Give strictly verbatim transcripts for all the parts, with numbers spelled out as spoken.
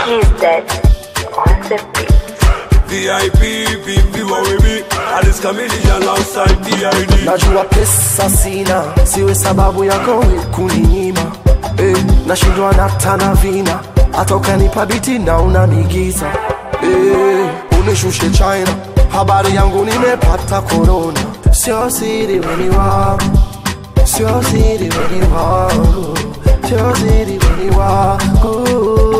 He's dead on the beat. V I P, V P, wawebi Alice Chameleon alongside D I D. Najua pesa sina, siwe sababu yako kuninyima. eh, Nashindwa natana vina, hata ukanipa biti na unanigiza. eh, Unishushe China, habari yangu nimepata corona. Sio siri weni wangu, sio siri weni wangu, sio siri weni wangu.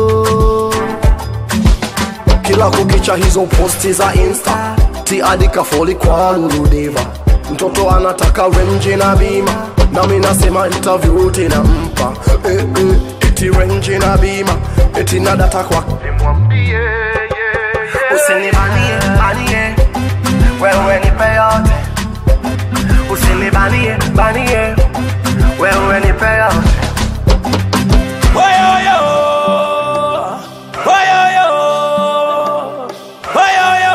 Kila kukicha hizo posti za Insta, tiadika foli kwa Lulu Diva. Mtoto anataka Range na Bima, na mimi nasema interview tena mpa. Eh eh, eti Range na Bima, eti na data kwa nimwambie yeah, yeah. Usinibanie, banie, wewe nipe yote. Usinibanie, banie, wewe nipe yote. Wayoyo, wayoyo, wayoyo,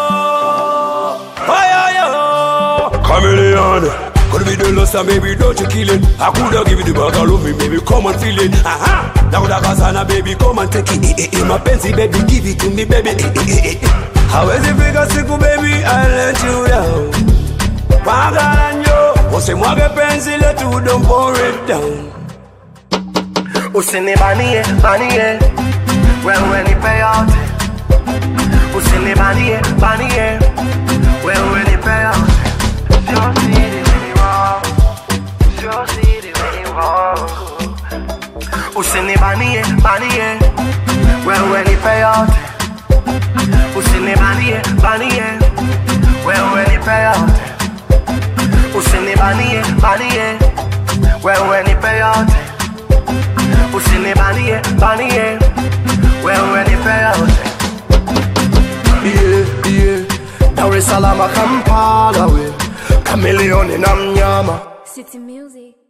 wayoyo. Chameleon, gonna be the lost and baby don't you kill it. I coulda give you the bag of love me baby, come and feel it. Aha, now that kasana baby, come and take it. Eh, eh, my pensi baby, give it to me baby. Eh, eh, eh. How is it figure siku baby, I let you down. Pagaranyo, ose mwage pensi let you don't pour it down. Usinibanie, banie, wewe nipe yote. Usinibanie, banie, wewe nipe yote. Sio siri weni wangu, sio siri weni wangu. Usinibanie, banie, wewe nipe yote. Usinibanie, banie, wewe nipe yote. Usinibanie, banie, wewe nipe yote. Usinibanie, banie, wewe nipe yote. Yeah, yeah, Dar es Salaam Kampala we Chameleon na mnyama. City Music.